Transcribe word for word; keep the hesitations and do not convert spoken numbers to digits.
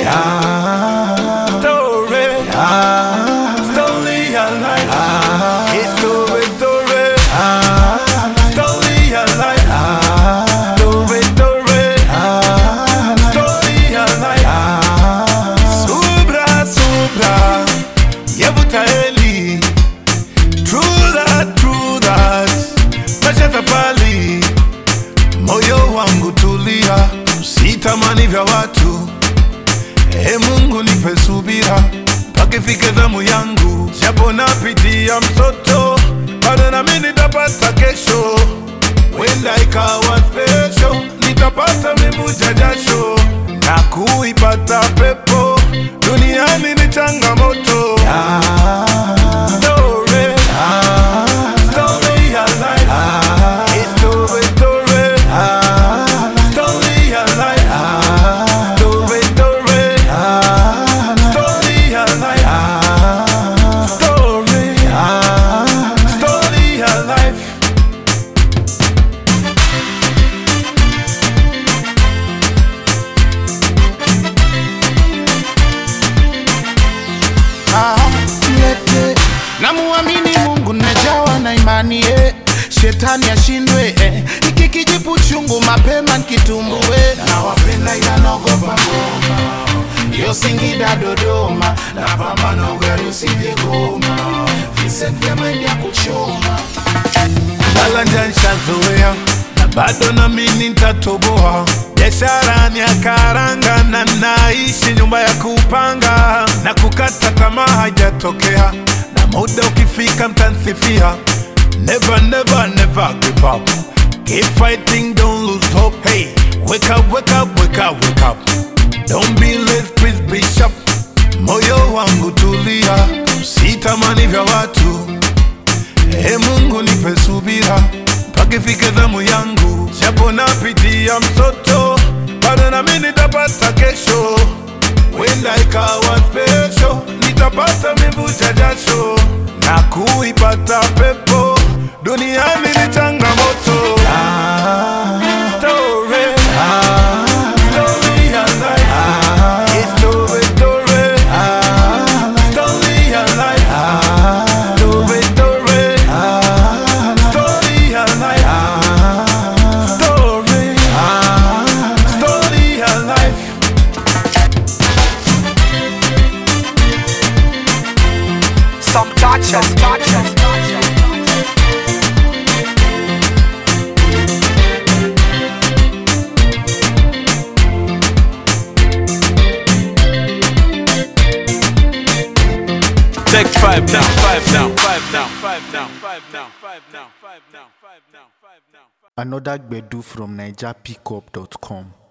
Yeah. Story. Yeah. Story alive. Yeah. It's story, story. Yeah. Story alive. Yeah. Story, story. Yeah. Story alive. Yeah. Subra, subra. Yevutaeli. True that, true that. Mashata pali. Moyo wangu tulia. Sitamani vya watu. E Mungu nipe subira mpaka ifike zamu yangu. Japo napitia msoto, bado nami nitapata kesho. Wenda ikawa special, nitapata mivuja jasho na kuipata pepo. Duniani ni changamoto. Yeah. Story. Yeah. Story alive. Yeah. It's story, story. Yeah. Story alive. Yeah. Story, story. Yeah. Story alive. Yeah. Story. Yeah. Story alive. Na muamini Mungu najawa na imani eh. Shetani ashindwe eh. Iki kijipu chungu mapema nkitumbue. Na wapenda ila naogopa ngoma. Yo Singida Dodoma. Na pambano gari usije goma. Vincent vya maindi ya kuchoma. Balanja nshazoea na bado nami nitatoboa. Biashara ni ya karanga na naishi nyumba ya kupanga. Na kukata tamaa haijatokea, na muda ukifika mtansifia. Never, never, never give up. Keep fighting, don't lose hope. Hey, wake up, wake up, wake up, wake up. Don't be late, please be sharp. Moyo wangu tulia, sitamani vya watu. E Mungu nipe subira mpaka ifike zamu yangu. Japo napitia msoto, bado nami nitapata kesho. Wenda ikawa special, nitapata mivuja jasho na kuipata pepo. Duniani ni changamoto. Yeah. Story. Yeah. Story alive. Yeah. It's story, story. Yeah. Story alive. Yeah. Story, story. Yeah. Story alive. Yeah. Story. Yeah. Story alive. Some touches, some touches. Take five down, five down, five down, five down, five down, five down, five down, five down, five down. Another Gbedu from Niger Pickup dot com.